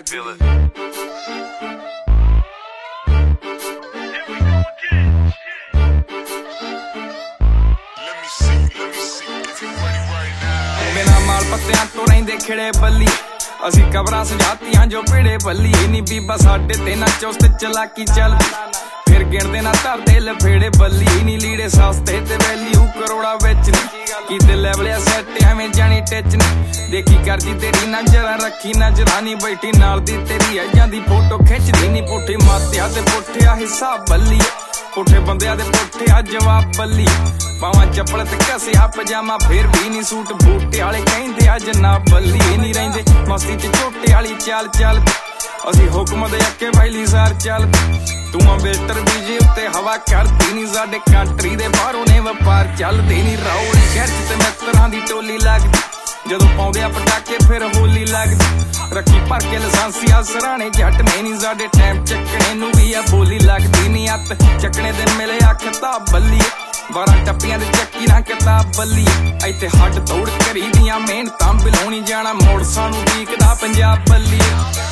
feel it. बिना माल पत्तियां तो रहिंदे खिड़े बल्ली असी कबरां सजातियां जो पिड़े बल्ली नी बीबा साडे ते ना चुस्त चलाकी चलदी फिर गिणदे ना धरदे लफेड़े बल्ली नी लीड़े सस्ते ते वैल्यू करोड़ा विच नी कीते लेवलिया सैट एवें जानी टच नी देखी करदी तेरी नजर रखी नजरानी बैठी नाल दी तेरी अजां दी फोटो खिचदी नी पुठे मातिया ते पुठिया हिसाब बल्ली पुठे बंदिया दे पुठिया जवाब बल्ली पावां चप्पल ते कसिया पजामा फिर भी नी सूट बूटे आले कहंदे अज ना बल्ली नी रहिंदे मस्ती च झोटे आली चाल चलदी असी हुक्म दे अक्के बैली सार चलदी तू अम्बेडकर बीजे उत्ते हवा करदी नी साडे कंट्री दे बाहरों ने व्यापार चलदे नी रौली शहर च ते मित्तरां दी टोली लगदी जदों पाउंदे आ पटाके फिर होली लगदी रखी भर के लसांसिया सराणे जट ने नी साडे टाइम चकने नू भी आ बोली लगदी नी अत चकने दे मिले आ खिताब बल्ली 12 टप्पियां दे चक्की ना किताब बल्ली इत्थे हट दौड़ करी दियां मेहनतां बिलाउणी जाना मोड़ सानू वीकदा पंजाब बल्ली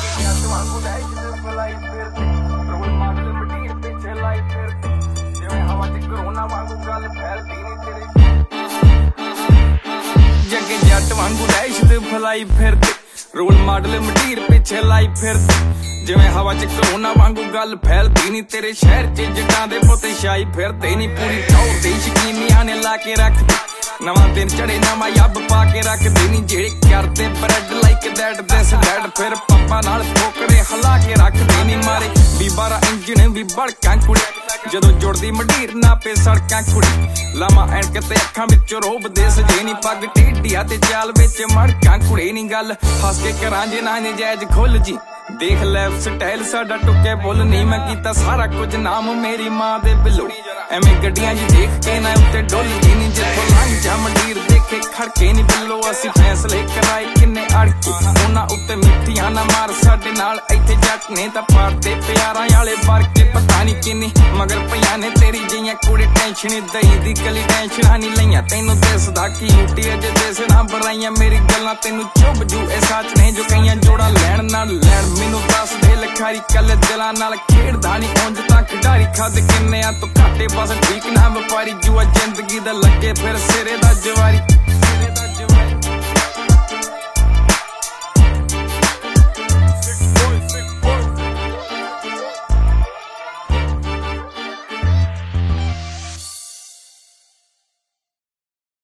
जगे जट वांगू दहशत फैलाई फिरदे रोल मॉडल मटीर पिछे लाई फिरदे जिवें हवा च करोना वांगू गल फैलदी नी तेरे शहर च जटां दे पुत शाई फिरदे नी पूरी टौर दे शकीनियां ने ला के रखदे नवां दिन चढ़े नवां यब पा के रखदे नी जेड़े करदे bread like that this dad फिर पप्पा नाल ठोकरे हला के रखदे नी मारे बीबारा इंजन भी बड़कां कुड़े जदों जुड़दी मडीर नापे सड़कां कुड़ी लामा ऐनक ते अखां विचों रोब दे सजे नी पग टेढ़िया ते चाल विच मड़कां कुड़े नी गल हस के करां जे ना नजायज खुल जी देख लैफ स्टाइल साडा टुके बुल नहीं मैं कीता सारा कुछ नाम मेरी मां दे बिलो एवें गड्डियां जी देख के ना उत्ते डोलदी नी जिथों लंघ जा मंडीर देखे खड़के नी बिलो असी फैसले कराए किन्ने अड़के उन्हां उत्ते मिट्टियां ना मार साडे नाल इत्थे जट ने तां पाड़दे प्यारां वाले वरके पता नहीं किन्नी मगर पईयां ने तेरी जिहियां कुड़े टेंशन दई दी कली टेंशनां नहीं लईयां तैनूं दसदा की यूटी अजे दसना बराइयां मेरी गल्लां तैनूं चुभ जू ए सच ने जो कईयां जोड़ा लैण ना लैण मैनू दस दे लखारी कल दिलां नाल खेड़दा नी उंज तां खिडारी खद किन्ने आ तू घाटे बस ठीक ना व्यापारी जुआ जिंदगी दा लगे फिर सिरे दा जवारी